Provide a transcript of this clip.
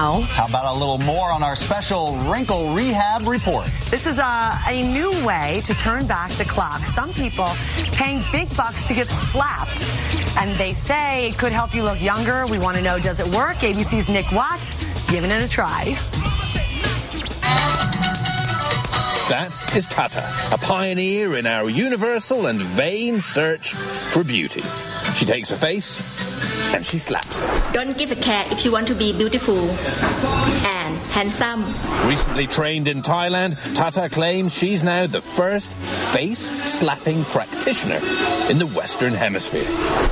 How about a little more on our special wrinkle rehab report? This is a new way to turn back the clock. Some people paying big bucks to get slapped, and they say it could help you look younger. We want to know, does it work? ABC's Nick Watt giving it a try. That is Tata, a pioneer in our universal and vain search for beauty. She takes a face and she slaps it. Don't give a care if you want to be beautiful and handsome. Recently trained in Thailand, Tata claims she's now the first face-slapping practitioner in the Western Hemisphere.